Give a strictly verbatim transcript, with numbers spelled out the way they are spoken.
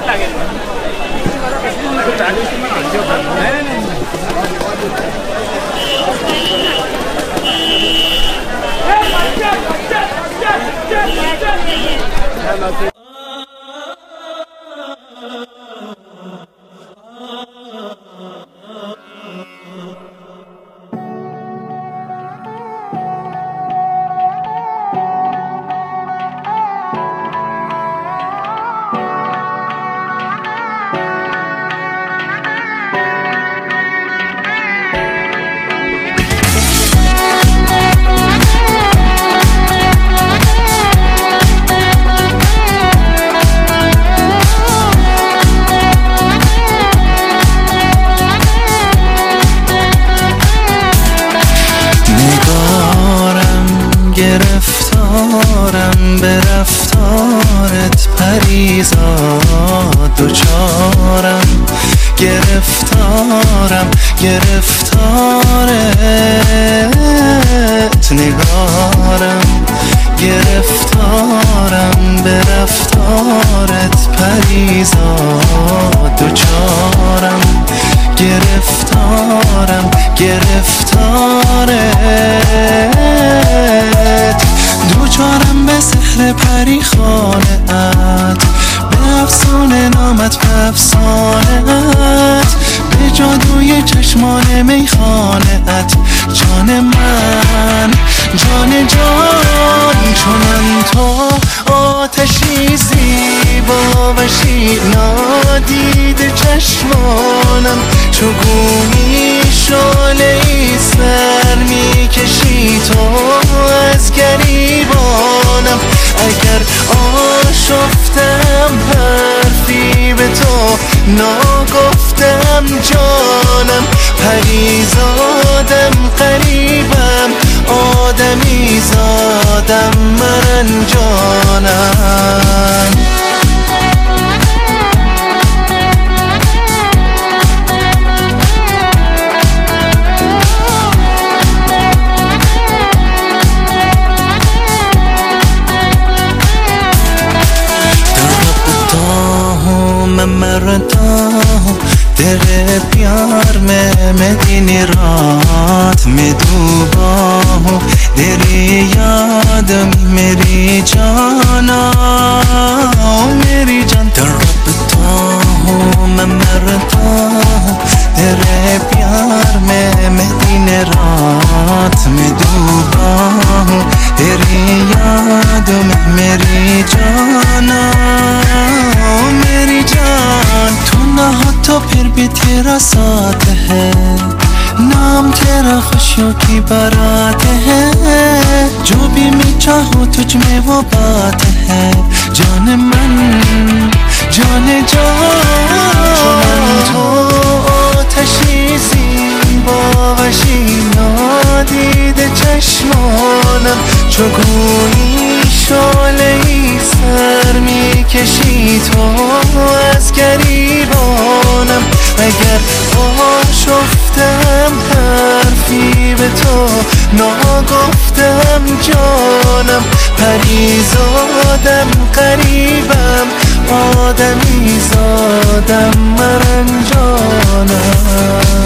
گرفتارم به رفتارت پریزاد دوچارم گرفتارم گرفتارت نگارم گرفتارم به رفتارت پریزاد دوچارم گرفتارم گرفتارت دوچارم به سحر پری خانه‌ات به افسانه نامت به افسانه‌ات به جادوی چشمان میخانه‌ات جان من جان جان چونم تو آتشی زیبا و شیرین چشمانم چو گویی شعله‌ای سر میکشی تو از گریبانم اگر آشفتم حرفی به تو ناگفتم جانم پریزادم قریبم آدمی زادم من جانم मैं मरता हूँ तेरे प्यार में मैं दिन रात में डूबा हूँ तेरी याद में मेरी जाना मेरी जान तड़पता हूँ मैं मरता हूँ तेरे प्यार में मैं दिन रात में डूबा हूँ तेरी याद में मेरी जाना मेरी जान तू ना हो तो फिर भी तेरा साथ है नाम तेरा खुशियों की बारात है जो भी मैं चाहूँ तुझ में वो बात है जान मन जान जान तो آتشی زیبا و شیرین چشمانم چو گویی شعله‌ای سر میکشی تو از گریبانم اگر آشفتم حرفی به تو ناگفتم جانم پریزادم قریبم آدمی زادم من جانم